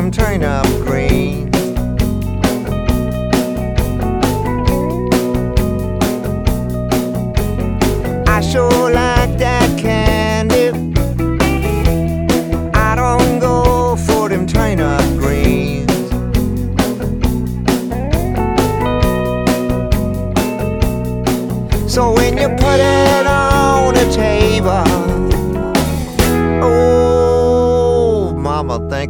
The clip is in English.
them turnip greens. I sure like that candy. I don't go for them turnip greens. So when you put it on the table, oh, mama, thank